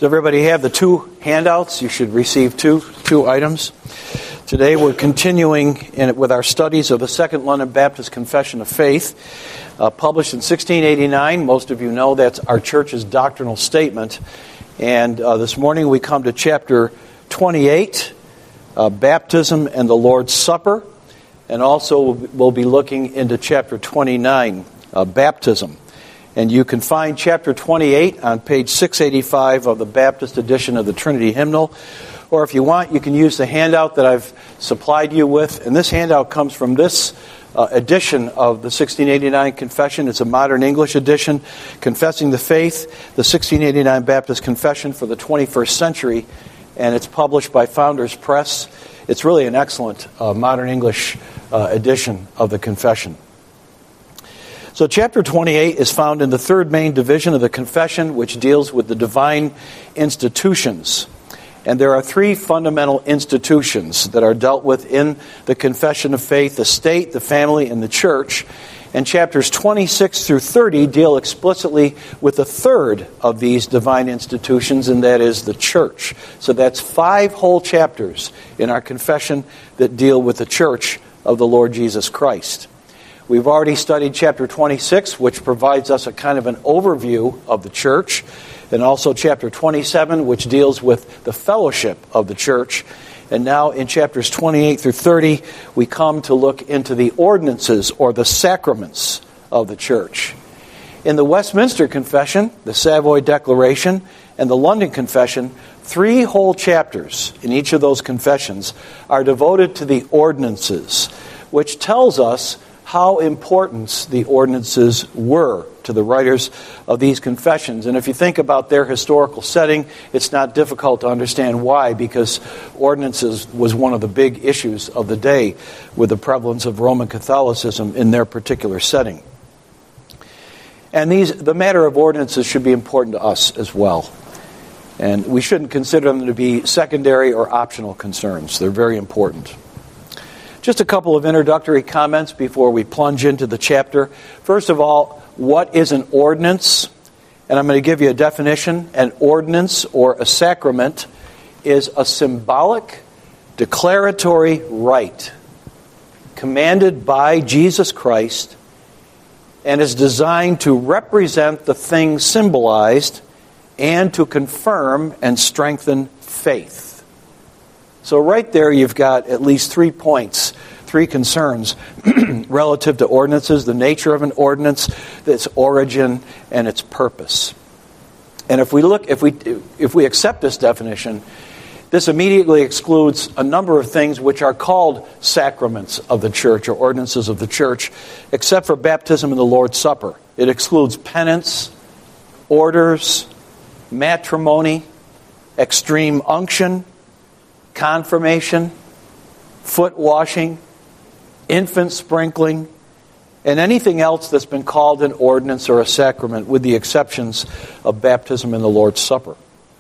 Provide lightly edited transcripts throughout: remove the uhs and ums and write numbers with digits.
Does everybody have the two handouts? You should receive two items. Today we're continuing with our studies of the Second London Baptist Confession of Faith, published in 1689. Most of you know that's our church's doctrinal statement. And this morning we come to chapter 28, Baptism and the Lord's Supper. And also we'll be looking into chapter 29, Baptism. And you can find chapter 28 on page 685 of the Baptist edition of the Trinity Hymnal. Or if you want, you can use the handout that I've supplied you with. And this handout comes from this edition of the 1689 Confession. It's a modern English edition, Confessing the Faith, the 1689 Baptist Confession for the 21st century. And it's published by Founders Press. It's really an excellent modern English edition of the Confession. So chapter 28 is found in the third main division of the Confession, which deals with the divine institutions. And there are three fundamental institutions that are dealt with in the Confession of Faith: the state, the family, and the church. And chapters 26 through 30 deal explicitly with the third of these divine institutions, and that is the church. So that's 5 whole chapters in our confession that deal with the church of the Lord Jesus Christ. We've already studied chapter 26, which provides us a kind of an overview of the church, and also chapter 27, which deals with the fellowship of the church. And now in chapters 28 through 30, we come to look into the ordinances or the sacraments of the church. In the Westminster Confession, the Savoy Declaration, and the London Confession, 3 whole chapters in each of those confessions are devoted to the ordinances, which tells us how important the ordinances were to the writers of these confessions. And if you think about their historical setting, it's not difficult to understand why, because ordinances was one of the big issues of the day with the prevalence of Roman Catholicism in their particular setting. And the matter of ordinances should be important to us as well. And we shouldn't consider them to be secondary or optional concerns. They're very important. Just a couple of introductory comments before we plunge into the chapter. First of all, what is an ordinance? And I'm going to give you a definition. An ordinance or a sacrament is a symbolic, declaratory rite commanded by Jesus Christ and is designed to represent the thing symbolized and to confirm and strengthen faith. So right there you've got at least 3 points, 3 concerns relative to ordinances: the nature of an ordinance, its origin, and its purpose. And if we accept this definition, this immediately excludes a number of things which are called sacraments of the church or ordinances of the church, except for baptism and the Lord's Supper. It excludes penance, orders, matrimony, extreme unction, confirmation, foot washing, infant sprinkling, and anything else that's been called an ordinance or a sacrament, with the exceptions of baptism and the Lord's Supper.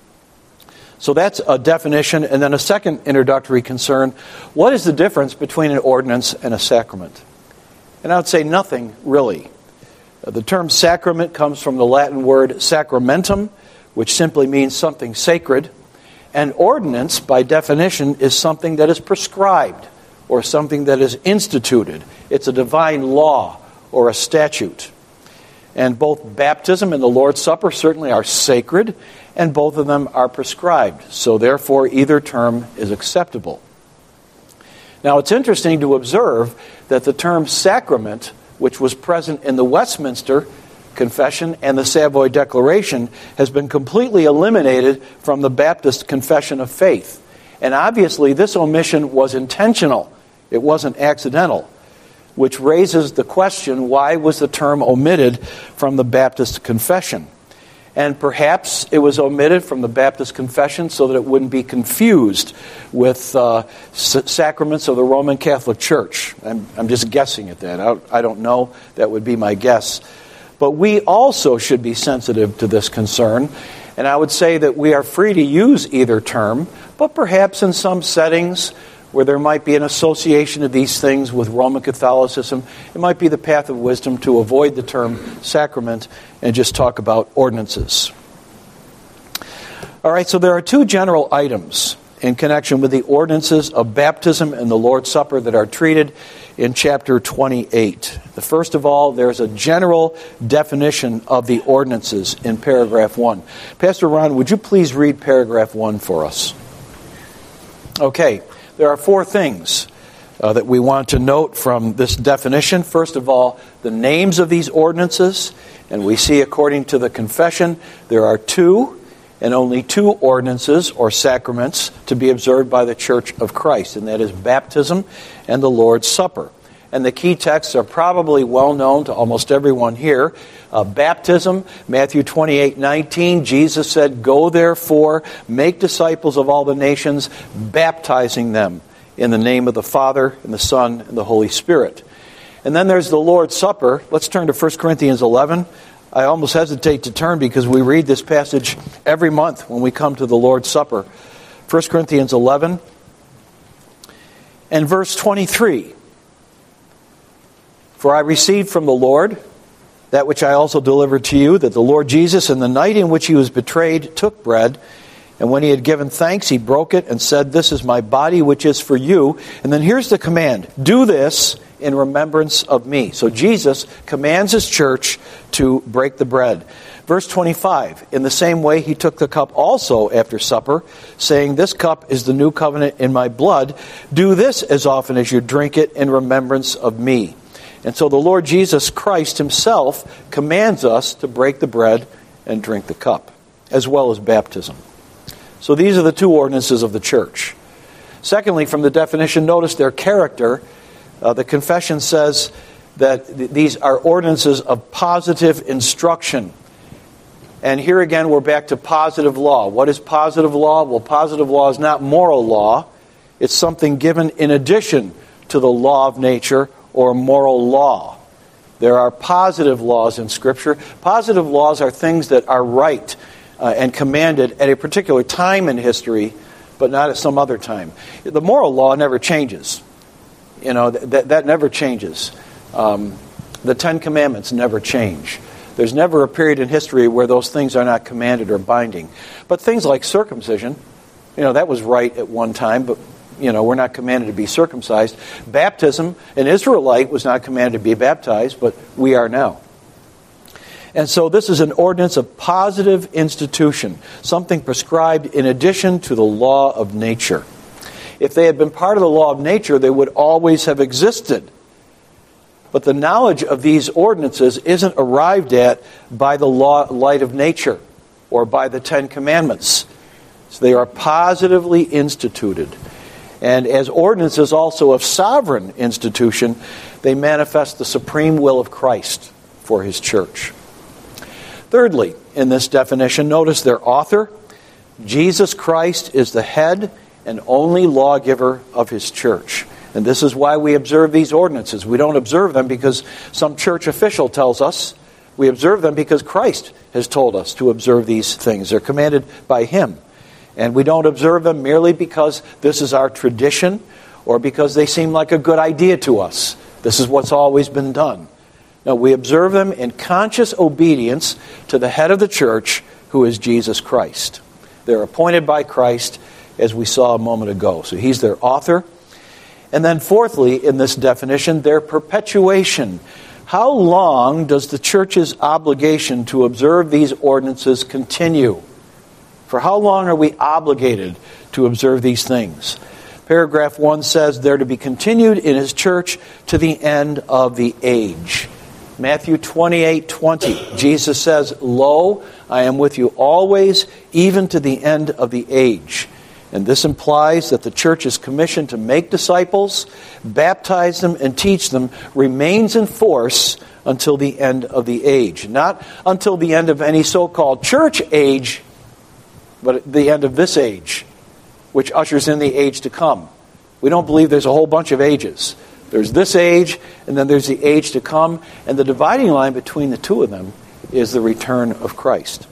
So that's a definition. And then a second introductory concern: what is the difference between an ordinance and a sacrament? And I would say nothing, really. The term sacrament comes from the Latin word sacramentum, which simply means something sacred. An ordinance, by definition, is something that is prescribed or something that is instituted. It's a divine law or a statute. And both baptism and the Lord's Supper certainly are sacred, and both of them are prescribed. So therefore, either term is acceptable. Now, it's interesting to observe that the term sacrament, which was present in the Westminster Confession and the Savoy Declaration, has been completely eliminated from the Baptist Confession of Faith. And obviously this omission was intentional. It wasn't accidental, which raises the question, why was the term omitted from the Baptist Confession? And perhaps it was omitted from the Baptist Confession so that it wouldn't be confused with sacraments of the Roman Catholic Church. I'm just guessing at that. I don't know. That would be my guess. But we also should be sensitive to this concern, and I would say that we are free to use either term, but perhaps in some settings where there might be an association of these things with Roman Catholicism, it might be the path of wisdom to avoid the term sacrament and just talk about ordinances. All right, so there are two general items in connection with the ordinances of baptism and the Lord's Supper that are treated in chapter 28. The first of all, there's a general definition of the ordinances in paragraph 1. Pastor Ron, would you please read paragraph 1 for us? Okay, there are four things that we want to note from this definition. First of all, the names of these ordinances. And we see, according to the confession, there are two and only two ordinances or sacraments to be observed by the Church of Christ, and that is baptism and the Lord's Supper. And the key texts are probably well known to almost everyone here. Baptism, Matthew 28:19, Jesus said, "Go therefore, make disciples of all the nations, baptizing them in the name of the Father and the Son and the Holy Spirit." And then there's the Lord's Supper. Let's turn to 1 Corinthians 11. I almost hesitate to turn because we read this passage every month when we come to the Lord's Supper. 1 Corinthians 11 and verse 23. "For I received from the Lord that which I also delivered to you, that the Lord Jesus, in the night in which he was betrayed, took bread, and when he had given thanks, he broke it and said, 'This is my body, which is for you.' And then here's the command, 'Do this in remembrance of me.'" So Jesus commands his church to break the bread. Verse 25, "In the same way he took the cup also after supper, saying, 'This cup is the new covenant in my blood. Do this as often as you drink it in remembrance of me.'" And so the Lord Jesus Christ himself commands us to break the bread and drink the cup, as well as baptism. So these are the two ordinances of the church. Secondly, from the definition, notice their character. The confession says that these are ordinances of positive instruction. And here again, we're back to positive law. What is positive law? Well, positive law is not moral law. It's something given in addition to the law of nature or moral law. There are positive laws in Scripture. Positive laws are things that are right and commanded at a particular time in history, but not at some other time. The moral law never changes. You know, that never changes. The Ten Commandments never change. There's never a period in history where those things are not commanded or binding. But things like circumcision, you know, that was right at one time, but, you know, we're not commanded to be circumcised. Baptism, an Israelite was not commanded to be baptized, but we are now. And so this is an ordinance of positive institution, something prescribed in addition to the law of nature. If they had been part of the law of nature, they would always have existed. But the knowledge of these ordinances isn't arrived at by the light of nature or by the Ten Commandments. So they are positively instituted. And as ordinances also of sovereign institution, they manifest the supreme will of Christ for his church. Thirdly, in this definition, notice their author. Jesus Christ is the head and only lawgiver of his church. And this is why we observe these ordinances. We don't observe them because some church official tells us. We observe them because Christ has told us to observe these things. They're commanded by him. And we don't observe them merely because this is our tradition or because they seem like a good idea to us. This is what's always been done. No, we observe them in conscious obedience to the head of the church, who is Jesus Christ. They're appointed by Christ, as we saw a moment ago. So he's their author. And then fourthly, in this definition, their perpetuation. How long does the church's obligation to observe these ordinances continue? For how long are we obligated to observe these things? Paragraph 1 says they're to be continued in his church to the end of the age. Matthew 28:20, Jesus says, "Lo, I am with you always, even to the end of the age." And this implies that the church's commission to make disciples, baptize them, and teach them remains in force until the end of the age. Not until the end of any so-called church age, but at the end of this age, which ushers in the age to come. We don't believe there's a whole bunch of ages. There's this age, and then there's the age to come, and the dividing line between the two of them is the return of Christ.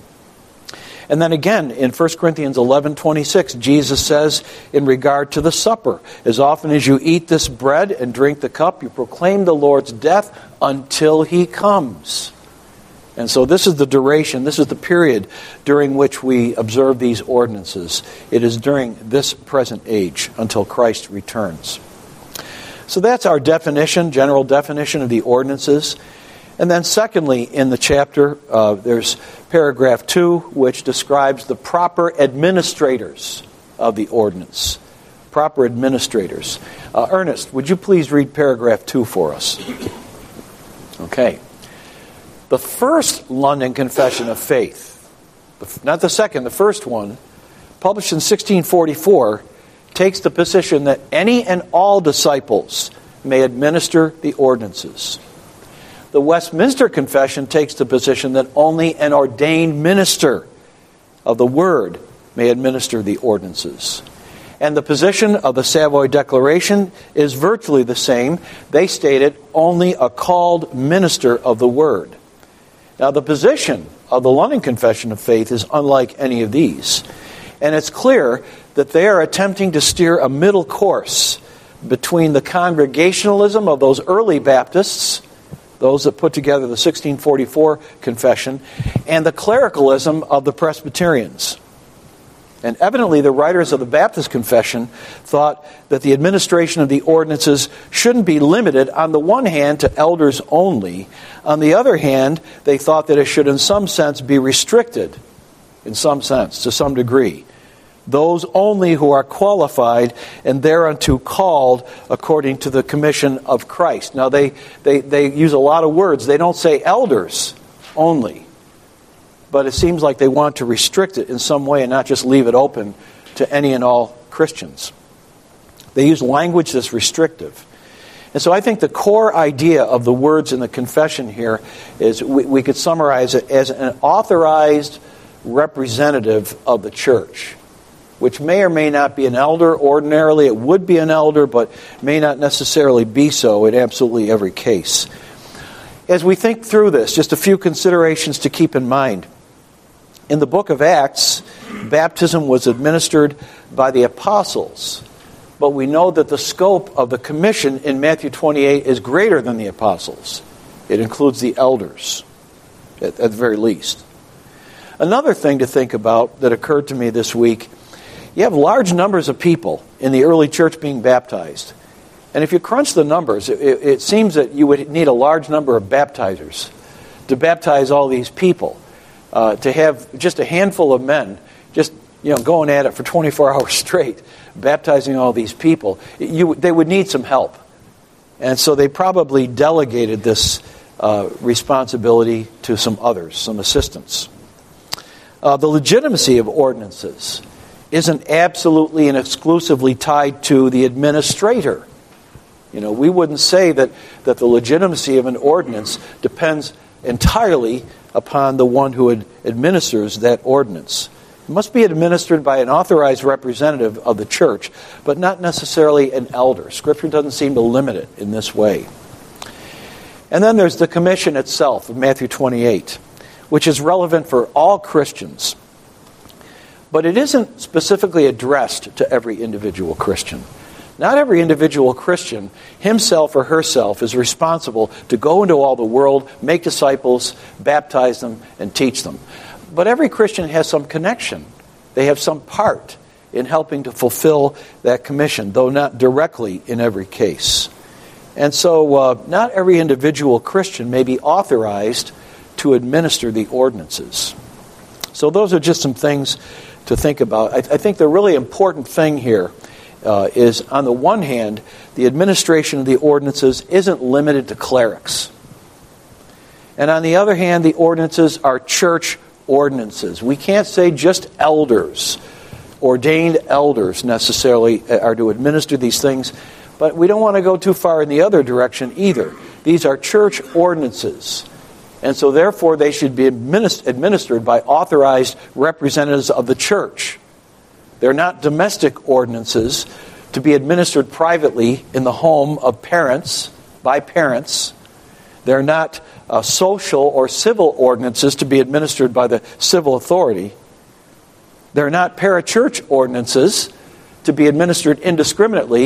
And then again, in 1 Corinthians 11:26, Jesus says in regard to the supper, "As often as you eat this bread and drink the cup, you proclaim the Lord's death until he comes." And so this is the duration, this is the period during which we observe these ordinances. It is during this present age until Christ returns. So that's our definition, general definition of the ordinances. And then secondly, in the chapter, there's paragraph 2, which describes the proper administrators of the ordinance. Proper administrators. Ernest, would you please read paragraph 2 for us? Okay. The first London Confession of Faith, not the second, the first one, published in 1644, takes the position that any and all disciples may administer the ordinances. The Westminster Confession takes the position that only an ordained minister of the Word may administer the ordinances. And the position of the Savoy Declaration is virtually the same. They stated only a called minister of the Word. Now, the position of the London Confession of Faith is unlike any of these. And it's clear that they are attempting to steer a middle course between the congregationalism of those early Baptists, those that put together the 1644 Confession, and the clericalism of the Presbyterians. And evidently the writers of the Baptist Confession thought that the administration of the ordinances shouldn't be limited, on the one hand, to elders only. On the other hand, they thought that it should in some sense be restricted, in some sense, to some degree. Those only who are qualified and thereunto called according to the commission of Christ. Now they use a lot of words. They don't say elders only. But it seems like they want to restrict it in some way and not just leave it open to any and all Christians. They use language that's restrictive. And so I think the core idea of the words in the confession here is we could summarize it as an authorized representative of the church, which may or may not be an elder. Ordinarily it would be an elder, but may not necessarily be so in absolutely every case. As we think through this, just a few considerations to keep in mind. In the book of Acts, baptism was administered by the apostles. But we know that the scope of the commission in Matthew 28 is greater than the apostles. It includes the elders, at the very least. Another thing to think about that occurred to me this week, you have large numbers of people in the early church being baptized. And if you crunch the numbers, it seems that you would need a large number of baptizers to baptize all these people. To have just a handful of men just going at it for 24 hours straight, baptizing all these people, they would need some help. And so they probably delegated this responsibility to some others, some assistants. The legitimacy of ordinances isn't absolutely and exclusively tied to the administrator. We wouldn't say that the legitimacy of an ordinance depends entirely upon the one who administers that ordinance. It must be administered by an authorized representative of the church, but not necessarily an elder. Scripture doesn't seem to limit it in this way. And then there's the commission itself of Matthew 28, which is relevant for all Christians. But it isn't specifically addressed to every individual Christian. Not every individual Christian, himself or herself, is responsible to go into all the world, make disciples, baptize them, and teach them. But every Christian has some connection. They have some part in helping to fulfill that commission, though not directly in every case. And so not every individual Christian may be authorized to administer the ordinances. So those are just some things to think about. I think the really important thing here is, on the one hand, the administration of the ordinances isn't limited to clerics. And on the other hand, the ordinances are church ordinances. We can't say just elders, ordained elders necessarily, are to administer these things, but we don't want to go too far in the other direction either. These are church ordinances. And so therefore they should be administered by authorized representatives of the church. They're not domestic ordinances to be administered privately in the home of parents, by parents. They're not social or civil ordinances to be administered by the civil authority. They're not parachurch ordinances to be administered indiscriminately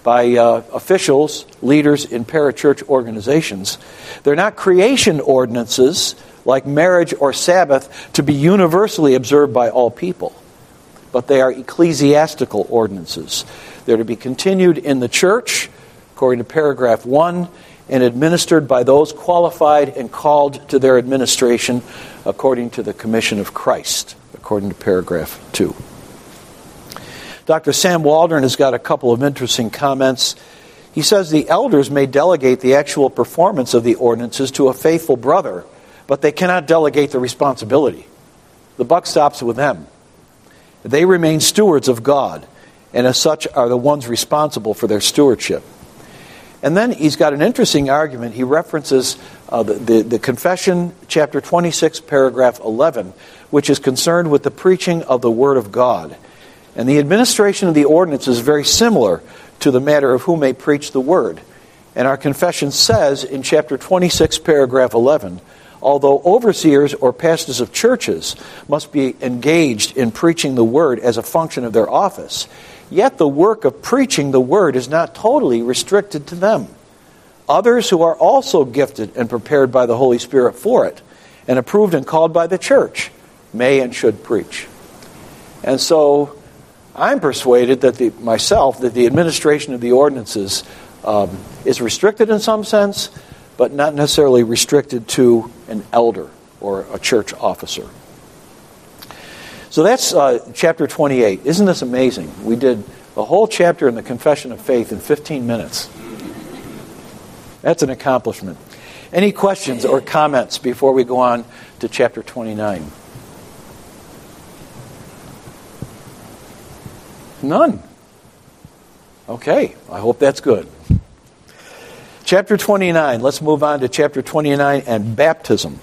by officials, leaders in parachurch organizations. They're not creation ordinances like marriage or Sabbath to be universally observed by all people, but they are ecclesiastical ordinances. They're to be continued in the church, according to paragraph 1, and administered by those qualified and called to their administration according to the commission of Christ, according to paragraph 2. Dr. Sam Waldron has got a couple of interesting comments. He says the elders may delegate the actual performance of the ordinances to a faithful brother, but they cannot delegate the responsibility. The buck stops with them. They remain stewards of God, and as such are the ones responsible for their stewardship. And then he's got an interesting argument. He references the Confession, chapter 26, paragraph 11, which is concerned with the preaching of the Word of God. And the administration of the ordinance is very similar to the matter of who may preach the Word. And our confession says in chapter 26, paragraph 11, although overseers or pastors of churches must be engaged in preaching the Word as a function of their office, yet the work of preaching the Word is not totally restricted to them. Others who are also gifted and prepared by the Holy Spirit for it, and approved and called by the church, may and should preach. And so I'm persuaded that the administration of the ordinances is restricted in some sense, but not necessarily restricted to an elder or a church officer. So that's chapter 28. Isn't this amazing? We did the whole chapter in the Confession of Faith in 15 minutes. That's an accomplishment. Any questions or comments before we go on to chapter 29? None. Okay, I hope that's good. Chapter 29, let's move on to chapter 29 and baptism.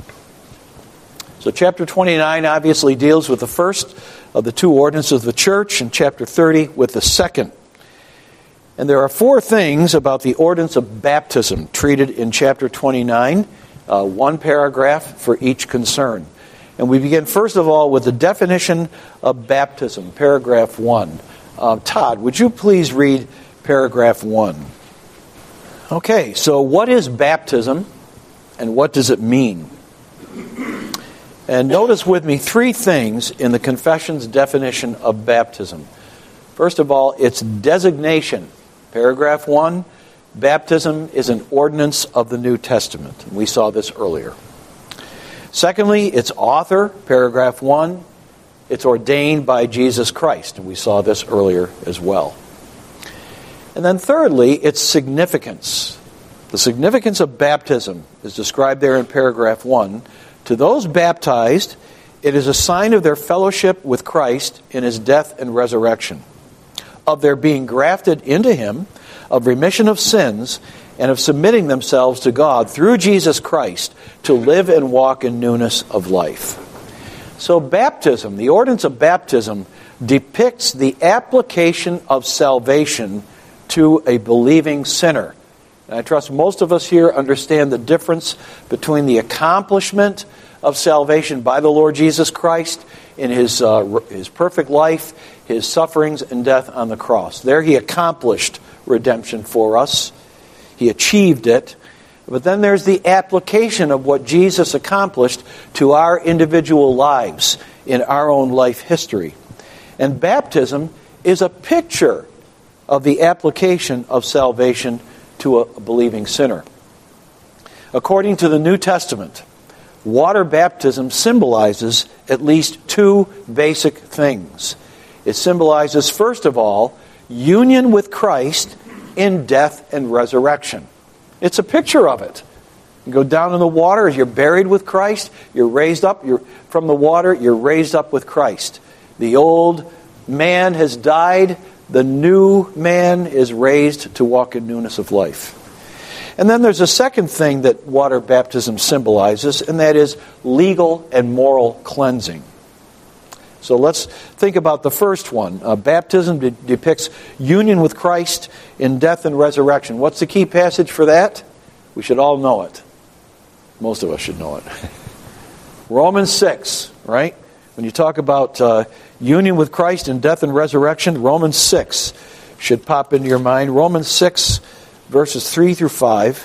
So chapter 29 obviously deals with the first of the two ordinances of the church, and chapter 30 with the second. And there are four things about the ordinance of baptism treated in chapter 29, one paragraph for each concern. And we begin first of all with the definition of baptism, paragraph 1. Todd, would you please read paragraph 1? Okay, so what is baptism and what does it mean? And notice with me three things in the confession's definition of baptism. First of all, its designation. Paragraph 1, baptism is an ordinance of the New Testament. We saw this earlier. Secondly, its author, paragraph 1, it's ordained by Jesus Christ. And we saw this earlier as well. And then thirdly, its significance. The significance of baptism is described there in paragraph 1. To those baptized, it is a sign of their fellowship with Christ in His death and resurrection, of their being grafted into Him, of remission of sins, and of submitting themselves to God through Jesus Christ to live and walk in newness of life. So baptism, the ordinance of baptism, depicts the application of salvation to a believing sinner. And I trust most of us here understand the difference between the accomplishment of salvation by the Lord Jesus Christ in His perfect life, His sufferings and death on the cross. There He accomplished redemption for us. He achieved it. But then there's the application of what Jesus accomplished to our individual lives in our own life history. And baptism is a picture of the application of salvation to a believing sinner. According to the New Testament, water baptism symbolizes at least two basic things. It symbolizes, first of all, union with Christ in death and resurrection. It's a picture of it. You go down in the water, you're buried with Christ, you're raised up, from the water, you're raised up with Christ. The old man has died, the new man is raised to walk in newness of life. And then there's a second thing that water baptism symbolizes, and that is legal and moral cleansing. So let's think about the first one. Baptism depicts union with Christ in death and resurrection. What's the key passage for that? We should all know it. Most of us should know it. Romans 6, right? When you talk about union with Christ in death and resurrection, Romans 6. should pop into your mind. Romans 6, verses 3 through 5.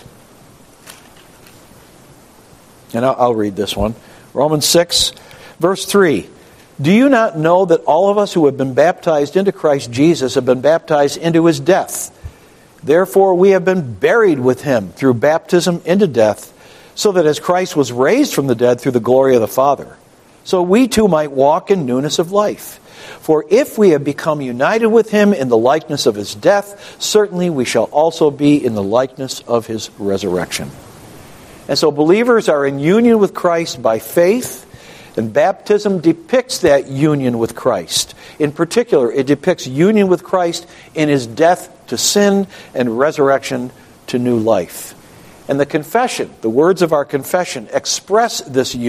And I'll read this one. Romans 6, verse 3. Do you not know that all of us who have been baptized into Christ Jesus have been baptized into his death? Therefore we have been buried with him through baptism into death, so that as Christ was raised from the dead through the glory of the Father, so we too might walk in newness of life. For if we have become united with him in the likeness of his death, certainly we shall also be in the likeness of his resurrection. And so believers are in union with Christ by faith, and baptism depicts that union with Christ. In particular, it depicts union with Christ in his death to sin and resurrection to new life. And the confession, the words of our confession, expresses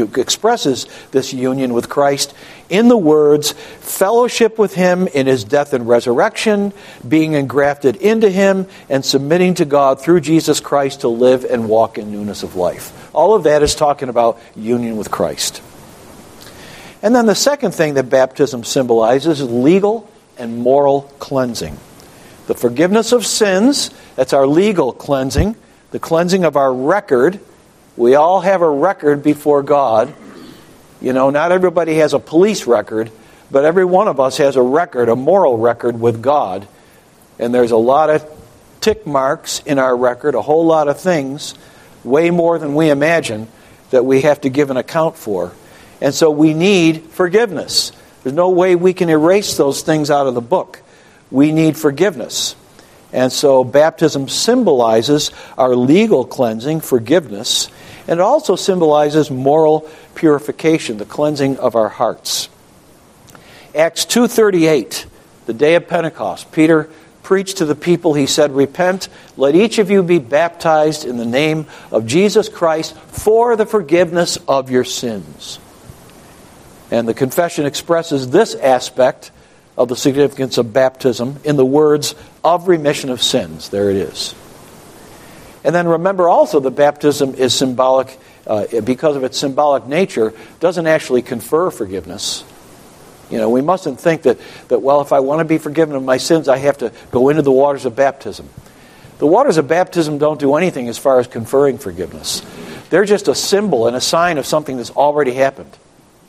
this union with Christ in the words, fellowship with him in his death and resurrection, being engrafted into him, and submitting to God through Jesus Christ to live and walk in newness of life. All of that is talking about union with Christ. And then the second thing that baptism symbolizes is legal and moral cleansing. The forgiveness of sins, that's our legal cleansing. The cleansing of our record. We all have a record before God. You know, not everybody has a police record, but every one of us has a record, a moral record with God. And there's a lot of tick marks in our record, a whole lot of things, way more than we imagine, that we have to give an account for. And so we need forgiveness. There's no way we can erase those things out of the book. We need forgiveness. And so baptism symbolizes our legal cleansing, forgiveness, and it also symbolizes moral purification, the cleansing of our hearts. Acts 2:38, the day of Pentecost, Peter preached to the people. He said, repent, let each of you be baptized in the name of Jesus Christ for the forgiveness of your sins. And the confession expresses this aspect of the significance of baptism in the words of remission of sins. There it is. And then remember also that baptism is symbolic, because of its symbolic nature, doesn't actually confer forgiveness. You know, we mustn't think that, well, if I want to be forgiven of my sins, I have to go into the waters of baptism. The waters of baptism don't do anything as far as conferring forgiveness. They're just a symbol and a sign of something that's already happened.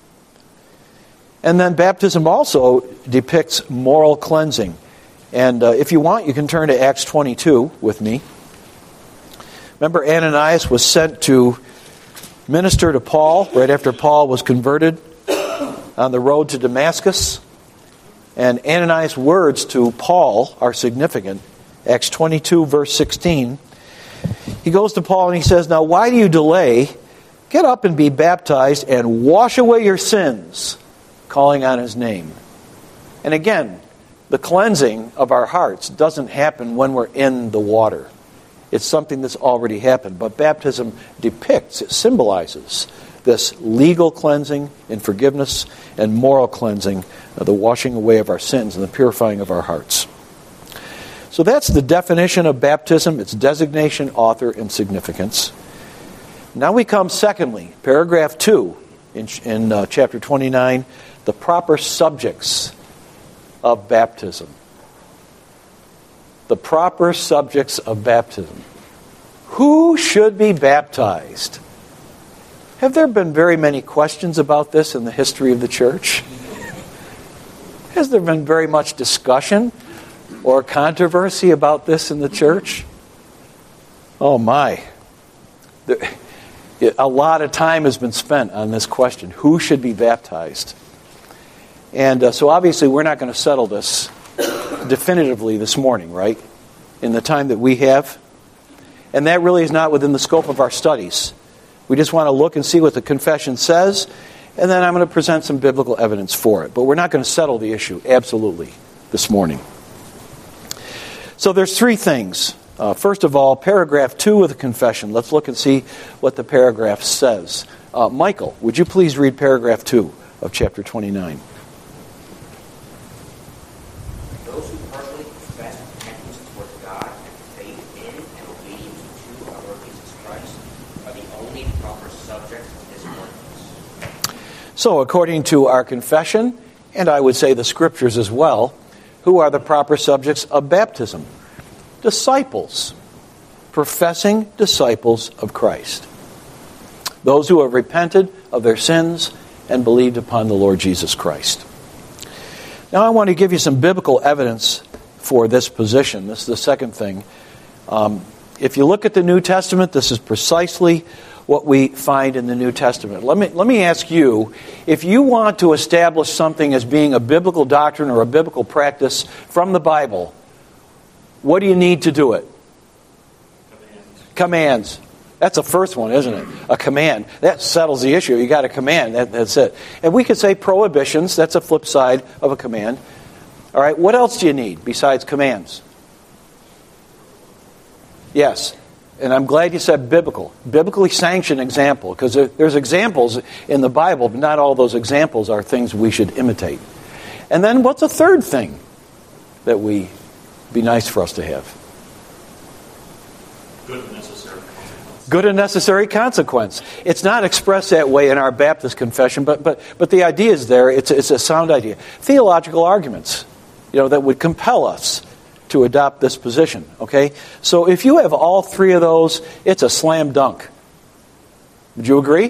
And then baptism also depicts moral cleansing. And if you want, you can turn to Acts 22 with me. Remember, Ananias was sent to minister to Paul right after Paul was converted on the road to Damascus. And Ananias' words to Paul are significant. Acts 22, verse 16. He goes to Paul and he says, now why do you delay? Get up and be baptized and wash away your sins, calling on his name. And again, the cleansing of our hearts doesn't happen when we're in the water. It's something that's already happened. But baptism depicts, it symbolizes this legal cleansing and forgiveness and moral cleansing, the washing away of our sins and the purifying of our hearts. So that's the definition of baptism, its designation, author, and significance. Now we come secondly, paragraph 2 in chapter 29, the proper subjects of baptism. The proper subjects of baptism. Who should be baptized? Have there been very many questions about this in the history of the church? Has there been very much discussion or controversy about this in the church? Oh my. A lot of time has been spent on this question. Who should be baptized? And so obviously we're not going to settle this definitively this morning, right? In the time that we have. And that really is not within the scope of our studies. We just want to look and see what the confession says, and then I'm going to present some biblical evidence for it. But we're not going to settle the issue, absolutely, this morning. So there's three things. First of all, paragraph 2 of the confession. Let's look and see what the paragraph says. Michael, would you please read paragraph 2 of chapter 29? Those who personally confess repentance towards God and faith in and obedience to our Lord Jesus Christ are the only proper subjects of this ordinance. So according to our confession, and I would say the scriptures as well, who are the proper subjects of baptism? Disciples, professing disciples of Christ. Those who have repented of their sins and believed upon the Lord Jesus Christ. Now I want to give you some biblical evidence for this position. This is the second thing. If you look at the New Testament, this is precisely what we find in the New Testament. Let me ask you, if you want to establish something as being a biblical doctrine or a biblical practice from the Bible, what do you need to do it? Commands. That's the first one, isn't it? A command. That settles the issue. You got a command. That's it. And we could say prohibitions. That's a flip side of a command. All right, what else do you need besides commands? Yes. And I'm glad you said biblical. Biblically sanctioned example. Because there's examples in the Bible, but not all those examples are things we should imitate. And then what's a third thing that would be nice for us to have? Good and necessary consequence. It's not expressed that way in our Baptist confession, but the idea is there. It's a sound idea. Theological arguments, that would compel us to adopt this position. Okay, so if you have all three of those, it's a slam dunk. Would you agree?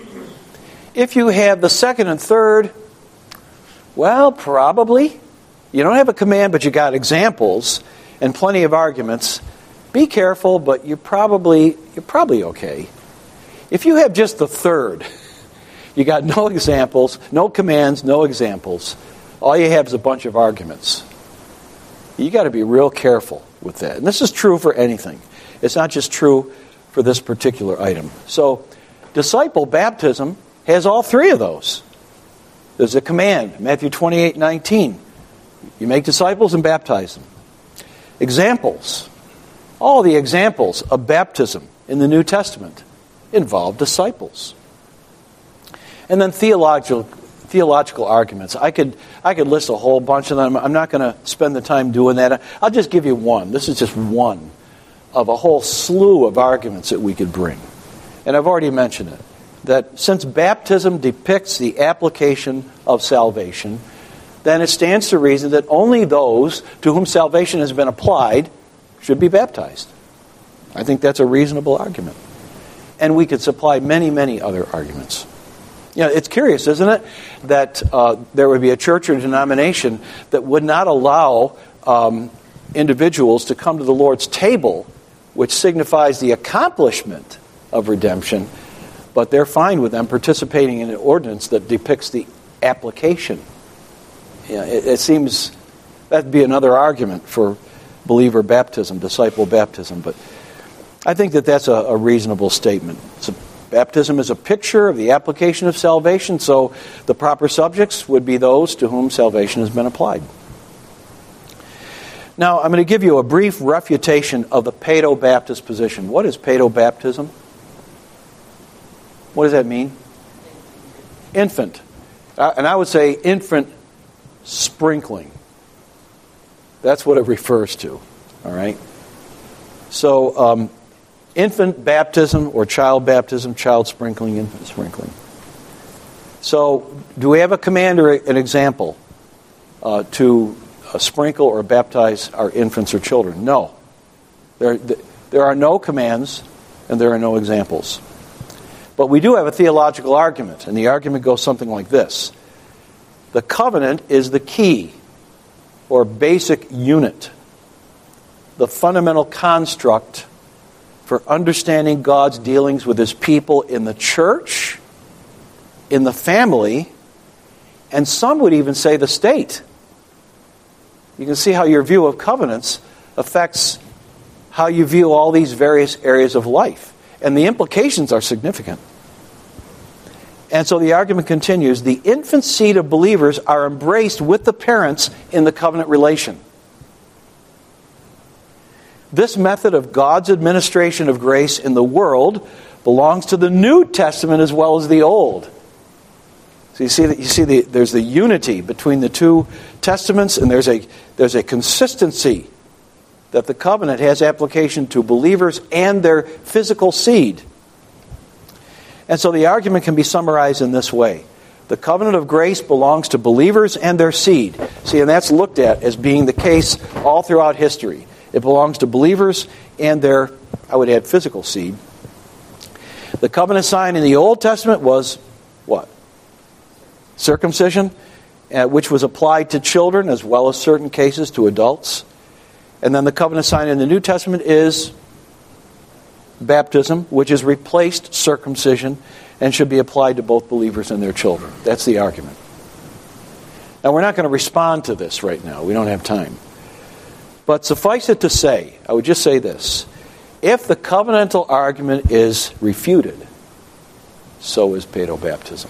If you have the second and third, well, probably. You don't have a command, but you got examples and plenty of arguments. Be careful, but you're probably okay. If you have just the third, you got no examples, no commands, no examples. All you have is a bunch of arguments. You got to be real careful with that. And this is true for anything. It's not just true for this particular item. So, disciple baptism has all three of those. There's a command, Matthew 28:19. You make disciples and baptize them. Examples. All the examples of baptism in the New Testament involve disciples. And then theological arguments. I could list a whole bunch of them. I'm not going to spend the time doing that. I'll just give you one. This is just one of a whole slew of arguments that we could bring. And I've already mentioned it. That since baptism depicts the application of salvation, then it stands to reason that only those to whom salvation has been applied should be baptized. I think that's a reasonable argument. And we could supply many, many other arguments. It's curious, isn't it, that there would be a church or denomination that would not allow individuals to come to the Lord's table, which signifies the accomplishment of redemption, but they're fine with them participating in an ordinance that depicts the application. It seems that'd be another argument for believer baptism, disciple baptism, but I think that's a reasonable statement. Baptism is a picture of the application of salvation, so the proper subjects would be those to whom salvation has been applied. Now, I'm going to give you a brief refutation of the Paedo-Baptist position. What is Paedo-Baptism? What does that mean? Infant. And I would say infant sprinkling. That's what it refers to. All right? So, infant baptism or child baptism, child sprinkling, infant sprinkling. So, do we have a command or an example to sprinkle or baptize our infants or children? No. There are no commands and there are no examples. But we do have a theological argument, and the argument goes something like this. The covenant is the key or basic unit, the fundamental construct for understanding God's dealings with His people in the church, in the family, and some would even say the state. You can see how your view of covenants affects how you view all these various areas of life. And the implications are significant. And so the argument continues, the infant seed of believers are embraced with the parents in the covenant relation. This method of God's administration of grace in the world belongs to the New Testament as well as the Old. So there's the unity between the two testaments, and there's a consistency that the covenant has application to believers and their physical seed. And so the argument can be summarized in this way. The covenant of grace belongs to believers and their seed. See, and that's looked at as being the case all throughout history. It belongs to believers and their, I would add, physical seed. The covenant sign in the Old Testament was what? Circumcision, which was applied to children as well as certain cases to adults. And then the covenant sign in the New Testament is baptism, which has replaced circumcision and should be applied to both believers and their children. That's the argument. Now, we're not going to respond to this right now. We don't have time. But suffice it to say, I would just say this. If the covenantal argument is refuted, so is paedobaptism.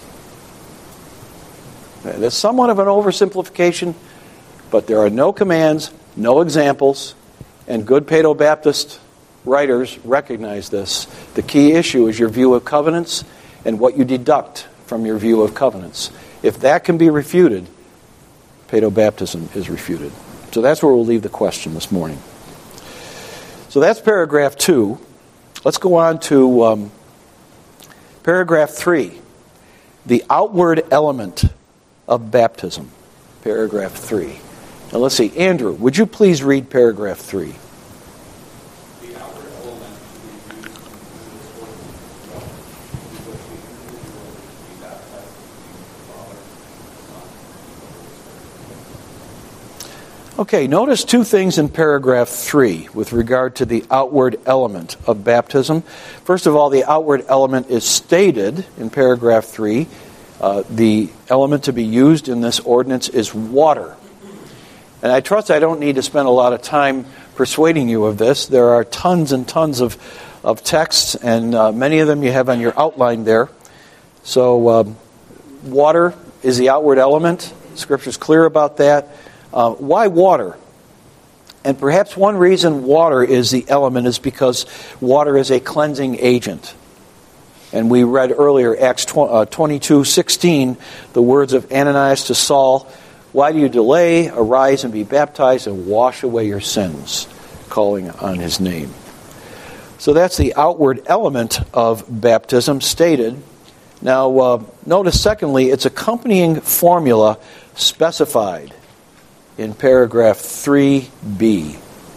That's somewhat of an oversimplification, but there are no commands, no examples, and good paedobaptist writers recognize this. The key issue is your view of covenants and what you deduct from your view of covenants. If that can be refuted, paedobaptism is refuted. So that's where we'll leave the question this morning. So that's paragraph 2. Let's go on to paragraph 3. The outward element of baptism. Paragraph 3. Now let's see. Andrew, would you please read paragraph 3? The outward element to be used in this ordinance is what the individual is to be baptized in the Father, the Son, and the Holy Spirit. Okay, notice two things in paragraph 3 with regard to the outward element of baptism. First of all, the outward element is stated in paragraph 3. The element to be used in this ordinance is water. And I trust I don't need to spend a lot of time persuading you of this. There are tons and tons of texts, and many of them you have on your outline there. So water is the outward element. Scripture's clear about that. Why water? And perhaps one reason water is the element is because water is a cleansing agent. And we read earlier, Acts 22:16, the words of Ananias to Saul, "Why do you delay? Arise and be baptized and wash away your sins," calling on his name. So that's the outward element of baptism stated. Now, notice secondly, its accompanying formula specified in paragraph 3b,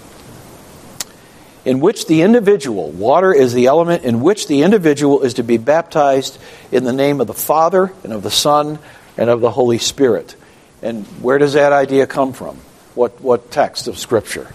in which the individual, water is the element in which the individual is to be baptized in the name of the Father and of the Son and of the Holy Spirit. And where does that idea come from? What text of Scripture?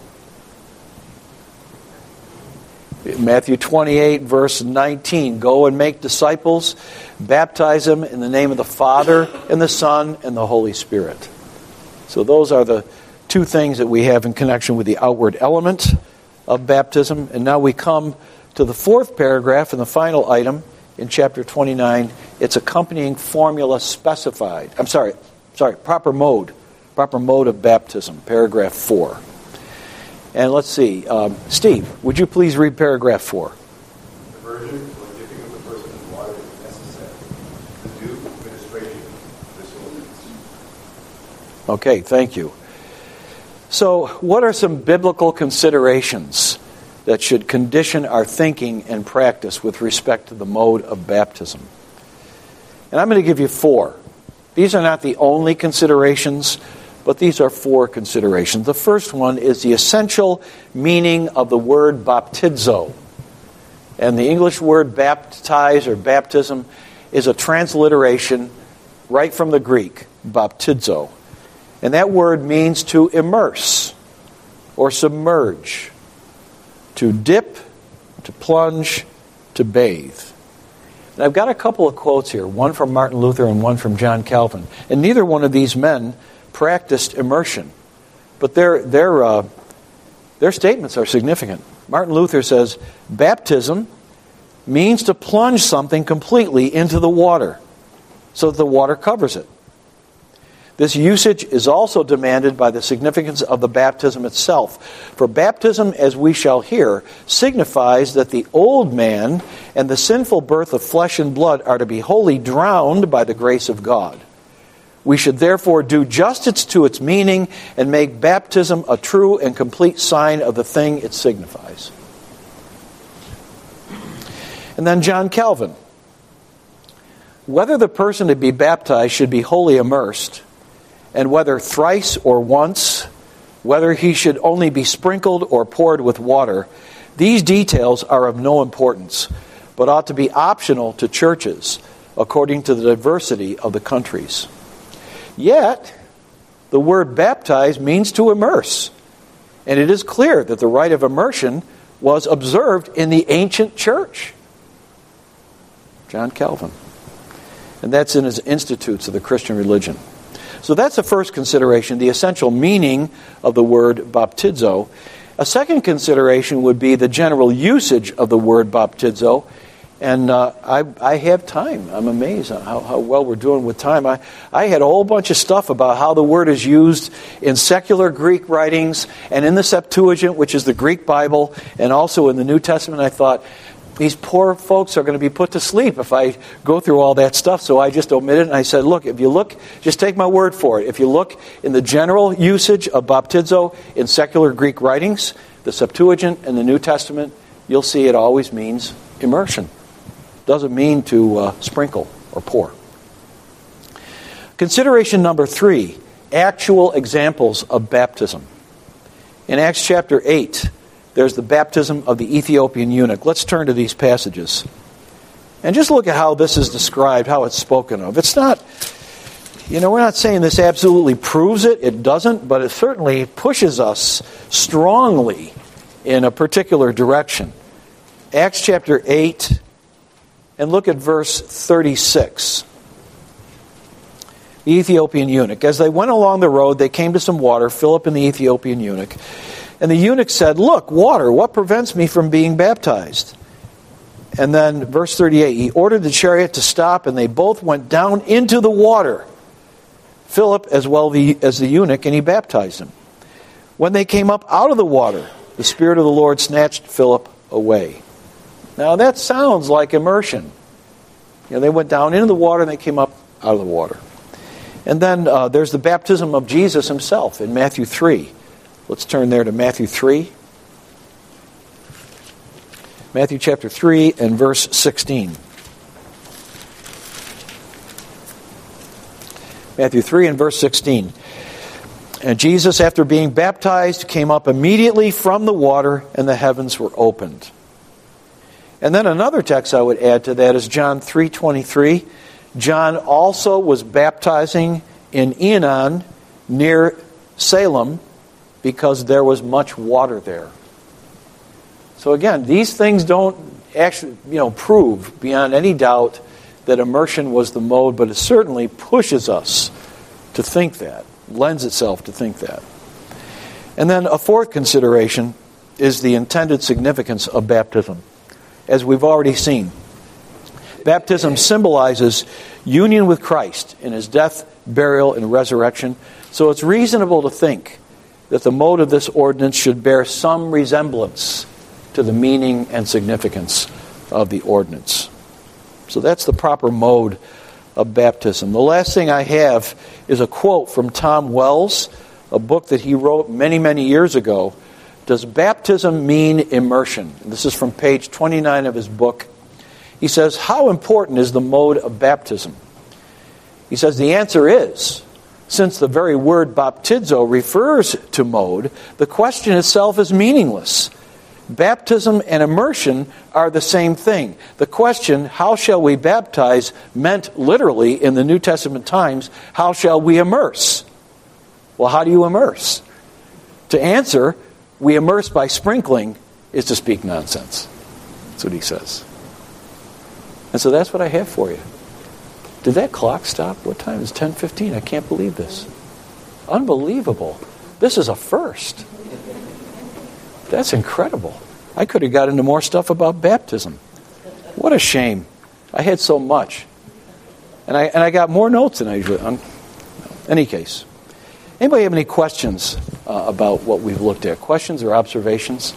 Matthew 28, verse 19. Go and make disciples, baptize them in the name of the Father and the Son and the Holy Spirit. So those are the two things that we have in connection with the outward element of baptism. And now we come to the fourth paragraph and the final item in chapter 29. Its accompanying formula specified. Proper mode of baptism, paragraph 4. And let's see. Steve, would you please read paragraph 4? Immersion or dipping of the person in water is necessary. The due administration of this ordinance. Okay, thank you. So, what are some biblical considerations that should condition our thinking and practice with respect to the mode of baptism? And I'm going to give you 4. These are not the only considerations, but these are 4 considerations. The first one is the essential meaning of the word baptizo. And the English word baptize or baptism is a transliteration right from the Greek, baptizo. And that word means to immerse or submerge, to dip, to plunge, to bathe. And I've got a couple of quotes here, one from Martin Luther and one from John Calvin. And neither one of these men practiced immersion. But their statements are significant. Martin Luther says, baptism means to plunge something completely into the water so that the water covers it. This usage is also demanded by the significance of the baptism itself. For baptism, as we shall hear, signifies that the old man and the sinful birth of flesh and blood are to be wholly drowned by the grace of God. We should therefore do justice to its meaning and make baptism a true and complete sign of the thing it signifies. And then John Calvin. Whether the person to be baptized should be wholly immersed and whether thrice or once, whether he should only be sprinkled or poured with water, these details are of no importance, but ought to be optional to churches according to the diversity of the countries. Yet, the word baptize means to immerse, and it is clear that the rite of immersion was observed in the ancient church. John Calvin. And that's in his Institutes of the Christian Religion. So that's the first consideration, the essential meaning of the word baptizo. A second consideration would be the general usage of the word baptizo. And I have time. I'm amazed at how well we're doing with time. I had a whole bunch of stuff about how the word is used in secular Greek writings and in the Septuagint, which is the Greek Bible, and also in the New Testament. I thought, these poor folks are going to be put to sleep if I go through all that stuff. So I just omitted it, and I said, look, if you look, just take my word for it. If you look in the general usage of baptizo in secular Greek writings, the Septuagint and the New Testament, you'll see it always means immersion. Doesn't mean to sprinkle or pour. Consideration number 3, actual examples of baptism. In Acts chapter 8, there's the baptism of the Ethiopian eunuch. Let's turn to these passages. And just look at how this is described, how it's spoken of. It's not, we're not saying this absolutely proves it. It doesn't, but it certainly pushes us strongly in a particular direction. Acts chapter 8, and look at verse 36. The Ethiopian eunuch. As they went along the road, they came to some water, Philip and the Ethiopian eunuch. And the eunuch said, look, water, what prevents me from being baptized? And then verse 38, he ordered the chariot to stop, and they both went down into the water, Philip as well as the eunuch, and he baptized him. When they came up out of the water, the Spirit of the Lord snatched Philip away. Now that sounds like immersion. They went down into the water and they came up out of the water. And then there's the baptism of Jesus himself in Matthew 3. Let's turn there to Matthew 3. Matthew chapter 3 and verse 16. Matthew 3 and verse 16. And Jesus, after being baptized, came up immediately from the water, and the heavens were opened. And then another text I would add to that is John 3:23. John also was baptizing in Aenon near Salem because there was much water there. So again, these things don't actually, prove beyond any doubt that immersion was the mode, but it certainly pushes us to think that, lends itself to think that. And then a fourth consideration is the intended significance of baptism. As we've already seen, baptism symbolizes union with Christ in his death, burial, and resurrection. So it's reasonable to think that the mode of this ordinance should bear some resemblance to the meaning and significance of the ordinance. So that's the proper mode of baptism. The last thing I have is a quote from Tom Wells, a book that he wrote many, many years ago. Does baptism mean immersion? And this is from page 29 of his book. He says, how important is the mode of baptism? He says, the answer is, since the very word baptizo refers to mode, the question itself is meaningless. Baptism and immersion are the same thing. The question, how shall we baptize, meant literally in the New Testament times, how shall we immerse? Well, how do you immerse? To answer, we immerse by sprinkling, is to speak nonsense. That's what he says. And so that's what I have for you. Did that clock stop? What time is 10:15? I can't believe this. Unbelievable. This is a first. That's incredible. I could have got into more stuff about baptism. What a shame. I had so much. And I got more notes than I usually. In any case. Anybody have any questions about what we've looked at? Questions or observations?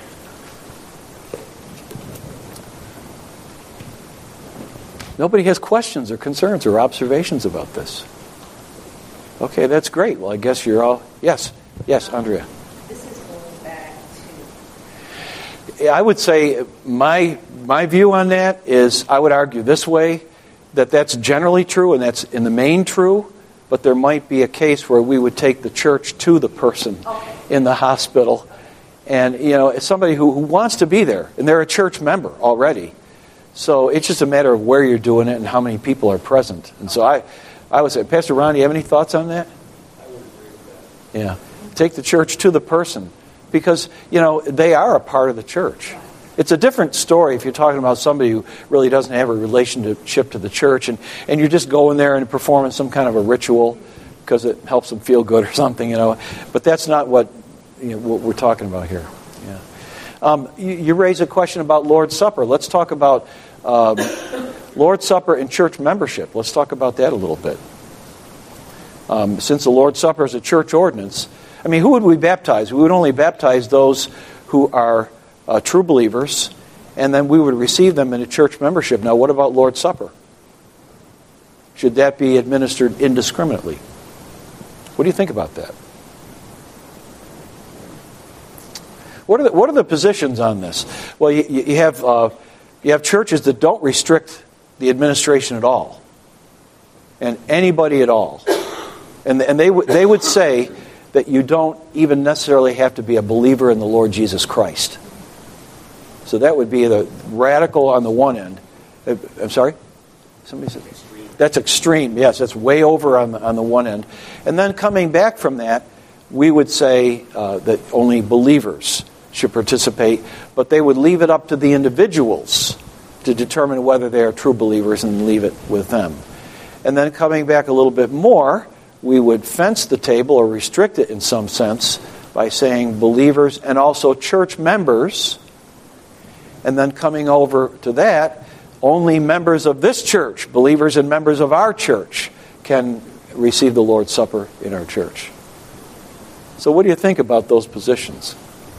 Nobody has questions or concerns or observations about this. Okay, that's great. Well, I guess you're all... Yes, Andrea. This is going back to... I would say my view on that is, I would argue this way, that that's generally true and that's in the main true, but there might be a case where we would take the church to the person in the hospital. And, it's somebody who wants to be there, and they're a church member already. So it's just a matter of where you're doing it and how many people are present. And so I would say, Pastor Ron, do you have any thoughts on that? I would agree with that. Yeah. Take the church to the person because, they are a part of the church. It's a different story if you're talking about somebody who really doesn't have a relationship to the church and you're just going there and performing some kind of a ritual because it helps them feel good or something, But that's not what we're talking about here. Yeah. You raise a question about Lord's Supper. Let's talk about Lord's Supper and church membership. Let's talk about that a little bit. Since the Lord's Supper is a church ordinance, who would we baptize? We would only baptize those who are true believers, and then we would receive them into church membership. Now, what about Lord's Supper? Should that be administered indiscriminately? What do you think about that? What are the positions on this? Well, you have churches that don't restrict the administration at all, and anybody at all, and they would say that you don't even necessarily have to be a believer in the Lord Jesus Christ. So that would be the radical on the one end. I'm sorry? Somebody said that's extreme. Yes, that's way over on the one end. And then coming back from that, we would say that only believers should participate, but they would leave it up to the individuals to determine whether they are true believers and leave it with them. And then coming back a little bit more, we would fence the table or restrict it in some sense by saying believers and also church members. And then coming over to that, only members of this church, believers and members of our church, can receive the Lord's Supper in our church. So what do you think about those positions?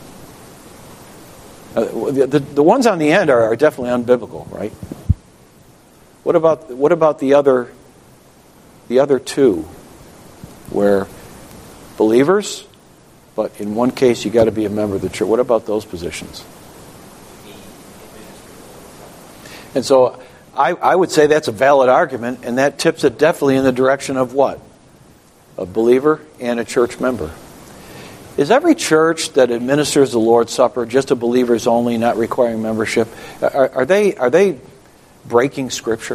The ones on the end are definitely unbiblical, right? What about the other two, where believers, but in one case you got to be a member of the church? What about those positions? And so I would say that's a valid argument, and that tips it definitely in the direction of what? A believer and a church member. Is every church that administers the Lord's Supper just a believers only, not requiring membership? Are they breaking Scripture?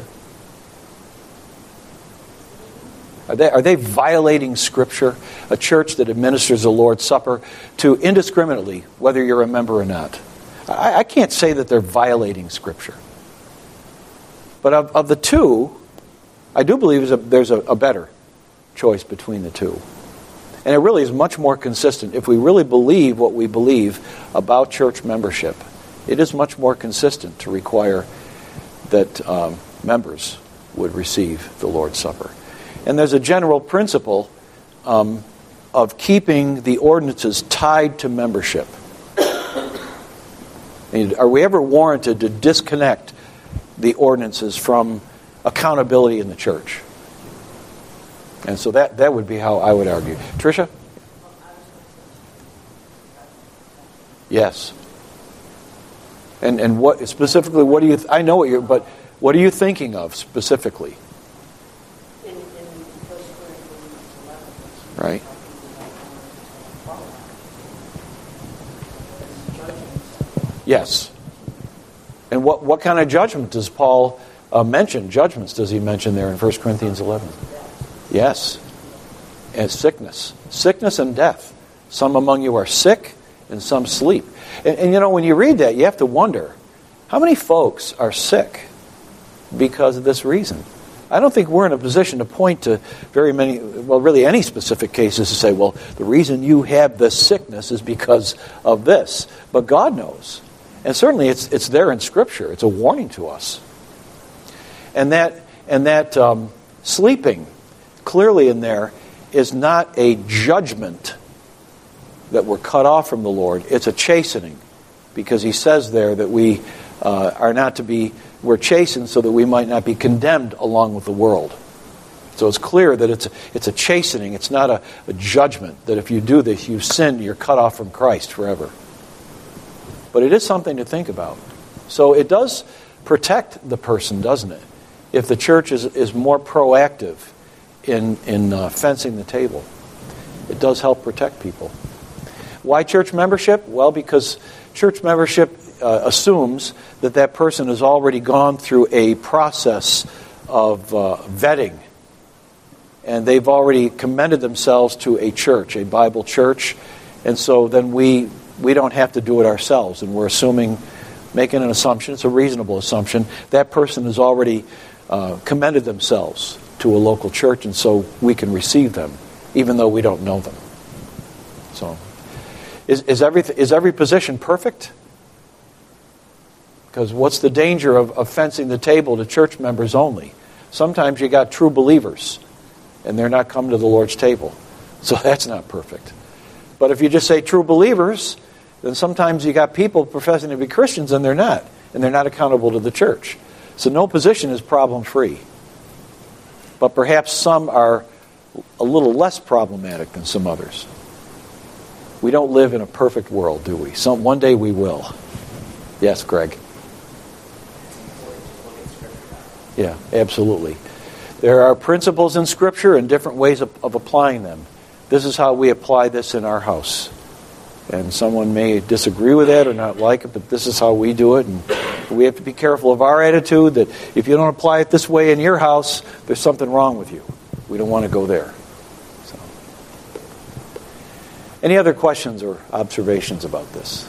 Are they violating Scripture? A church that administers the Lord's Supper to indiscriminately, whether you're a member or not. I can't say that they're violating Scripture. But of the two, I do believe there's a better choice between the two. And it really is much more consistent. If we really believe what we believe about church membership, it is much more consistent to require that members would receive the Lord's Supper. And there's a general principle of keeping the ordinances tied to membership. Are we ever warranted to disconnect the ordinances from accountability in the church? And so that would be how I would argue. Tricia? Yes. And what specifically? What do you? I know what you're, but what are you thinking of specifically? In 1 Corinthians 11. Right. Yes. And what kind of judgment does Paul mention? Judgments does he mention there in 1 Corinthians 11? Yes. And sickness. Sickness and death. Some among you are sick and some sleep. And when you read that, you have to wonder, how many folks are sick because of this reason? I don't think we're in a position to point to very many, well, really any specific cases to say, well, the reason you have this sickness is because of this. But God knows. And certainly it's there in Scripture. It's a warning to us. And that sleeping, clearly in there, is not a judgment that we're cut off from the Lord. It's a chastening, because he says there that we we're chastened so that we might not be condemned along with the world. So it's clear that it's a chastening. It's not a judgment, that if you do this, you've sinned, you're cut off from Christ forever. But it is something to think about. So it does protect the person, doesn't it? If the church is more proactive in fencing the table. It does help protect people. Why church membership? Well, because church membership assumes that that person has already gone through a process of vetting, and they've already commended themselves to a church, a Bible church, and so then we don't have to do it ourselves, and we're making an assumption, it's a reasonable assumption, that person has already commended themselves to a local church, and so we can receive them, even though we don't know them. So, is every position perfect? Because what's the danger of fencing the table to church members only? Sometimes you got true believers, and they're not coming to the Lord's table. So that's not perfect. But if you just say true believers, then sometimes you got people professing to be Christians and they're not. And they're not accountable to the church. So no position is problem-free. But perhaps some are a little less problematic than some others. We don't live in a perfect world, do we? One day we will. Yes, Greg. Yeah, absolutely. There are principles in Scripture and different ways of applying them. This is how we apply this in our house. And someone may disagree with that or not like it, but this is how we do it. And we have to be careful of our attitude that if you don't apply it this way in your house, there's something wrong with you. We don't want to go there. So, any other questions or observations about this?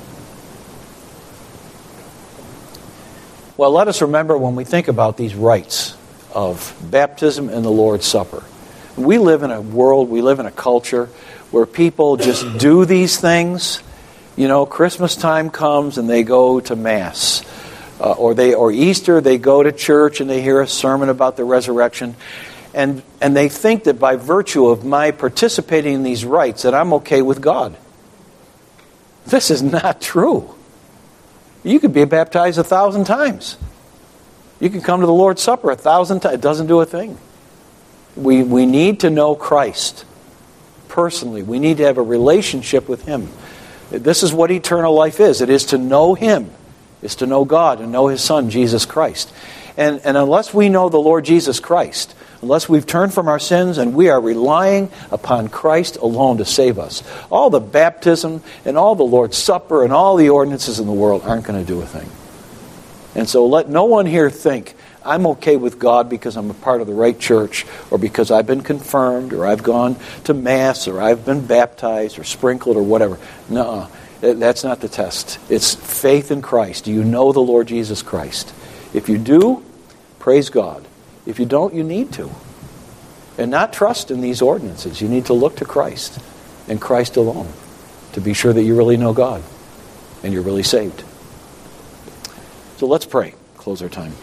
Well, let us remember when we think about these rites of baptism and the Lord's Supper. We live in a world, we live in a culture where people just do these things. You know, Christmas time comes and they go to Mass. Or Easter, they go to church and they hear a sermon about the resurrection. And they think that by virtue of my participating in these rites that I'm okay with God. This is not true. You could be baptized 1,000 times. You can come to the Lord's Supper 1,000 times. It doesn't do a thing. We need to know Christ personally. We need to have a relationship with Him. This is what eternal life is. It is to know Him. It's to know God and know His Son, Jesus Christ. And unless we know the Lord Jesus Christ, unless we've turned from our sins and we are relying upon Christ alone to save us, all the baptism and all the Lord's Supper and all the ordinances in the world aren't going to do a thing. And so let no one here think, I'm okay with God because I'm a part of the right church, or because I've been confirmed, or I've gone to Mass, or I've been baptized, or sprinkled, or whatever. No, that's not the test. It's faith in Christ. Do you know the Lord Jesus Christ? If you do, praise God. If you don't, you need to. And not trust in these ordinances. You need to look to Christ, and Christ alone, to be sure that you really know God, and you're really saved. So let's pray. Close our time.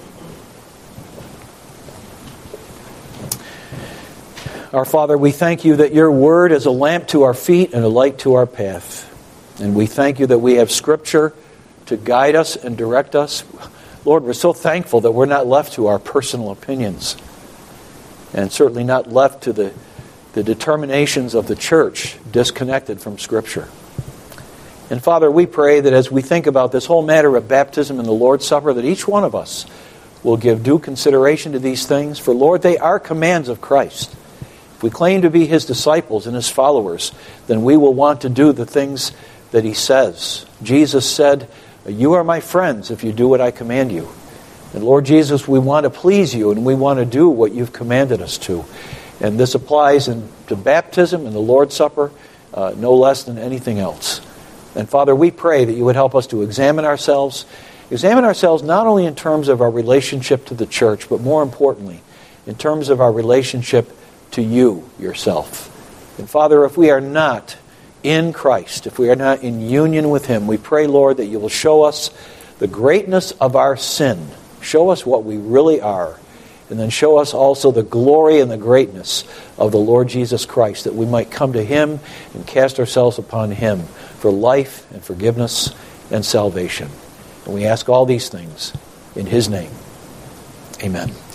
Our Father, we thank you that your word is a lamp to our feet and a light to our path. And we thank you that we have Scripture to guide us and direct us. Lord, we're so thankful that we're not left to our personal opinions, and certainly not left to the determinations of the church disconnected from Scripture. And Father, we pray that as we think about this whole matter of baptism and the Lord's Supper, that each one of us will give due consideration to these things. For Lord, they are commands of Christ. If we claim to be His disciples and His followers, then we will want to do the things that He says. Jesus said, you are my friends if you do what I command you. And Lord Jesus, we want to please you and we want to do what you've commanded us to. And this applies to baptism and the Lord's Supper no less than anything else. And Father, we pray that you would help us to examine ourselves not only in terms of our relationship to the church, but more importantly, in terms of our relationship to you yourself. And Father, if we are not in Christ, if we are not in union with Him, we pray, Lord, that you will show us the greatness of our sin. Show us what we really are. And then show us also the glory and the greatness of the Lord Jesus Christ, that we might come to Him and cast ourselves upon Him for life and forgiveness and salvation. And we ask all these things in His name. Amen.